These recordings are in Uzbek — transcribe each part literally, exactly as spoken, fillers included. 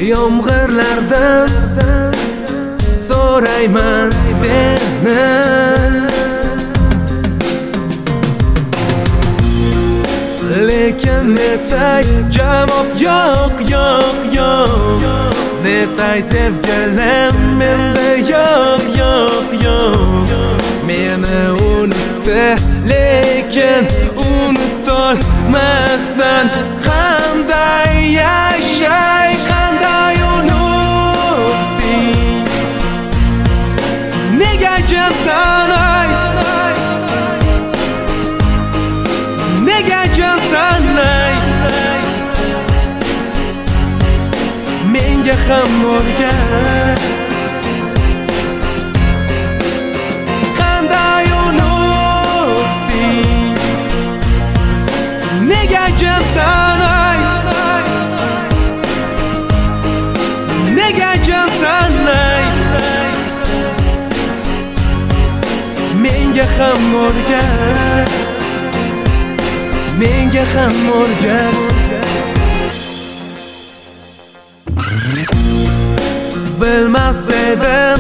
Yomg'irlardan so'rayman seni, lekin netay javob yo'q, yo'q, yo'q. Netay sevgilim menda yo'q, yo'q, yo'q. Meni unutdi, lekin unutolmasdan qanday yashay, qanday unutding? Nega jimsan ay, nega jimsan ay? Menga ham o'rgat, qanday unutding? Nega jimsan ay, nega jimsan ay? Menga ham o'rgat, menga ham o'rgat. Bilmas edim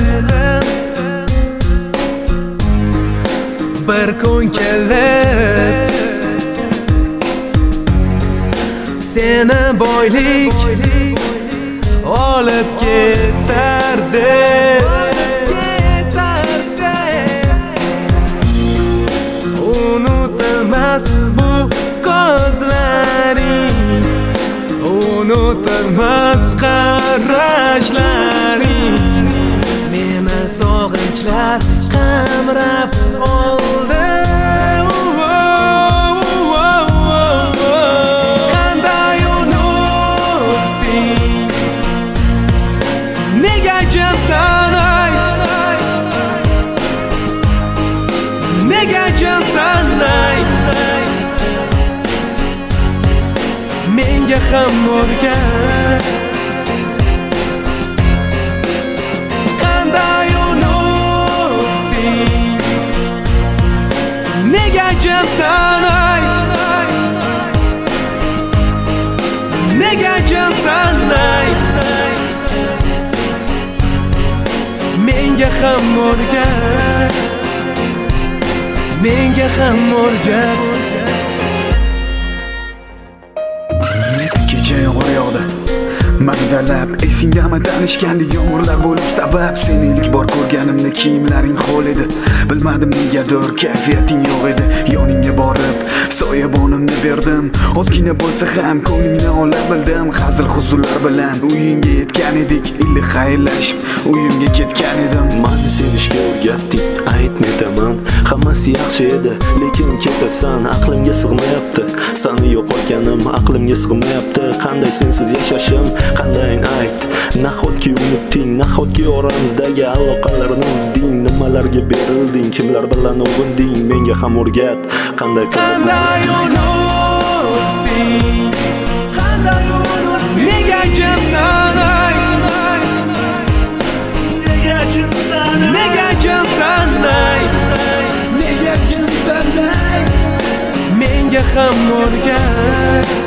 bir kun kelib seni boylik olib ketardi. Unutilmas bu ko'zlaring, unutilmas qarashlaring, meni sog'inchlar qamrab oldi. Qanday unutding? Nega jimsan ay, nega jimsan ay? Menga ham o'rgat, qanday unutding? Nega jimsan ay, nega jimsan ay? Menga ham o'rgat, menga ham o'rgat. Kecha yomg'ir yog'di, mag'dalab esingdami tanishgandek yomg'irlar bo'lib sabab. Sen ilk bor ko'rganimda kiyimlaring ho'l edi, bilmadim negadir kayfiyating yo'q edi. Yoningga borib soyabonimni berdim, ozgina bo'lsa ham ko'nglingni ola bildim. Hazil huzurlar bilan uyingga yetgan edik, iliq xayrlashib uyimga ketgan edim. Mani sevishga o'rgatding, aytmayman, hammasi yaxshi edi, lekin ketasan, aqlimga sig'mayapti. Seni yo'qotganim aqlimga sig'mayapti. Qanday sensiz yashashim, qanday ayt? Nahotki unutding, nahotki oramizdagi aloqalarni uzding? Nimalarga berilding, kimlar bilan o'g'inding? Menga ham o'rgat, qanday qanday unutding? Qanday unutding? Nega jimsan ay, nega jimsan ay? Nega jimsan ay, nega jimsan ay? Menga ham o'rgat,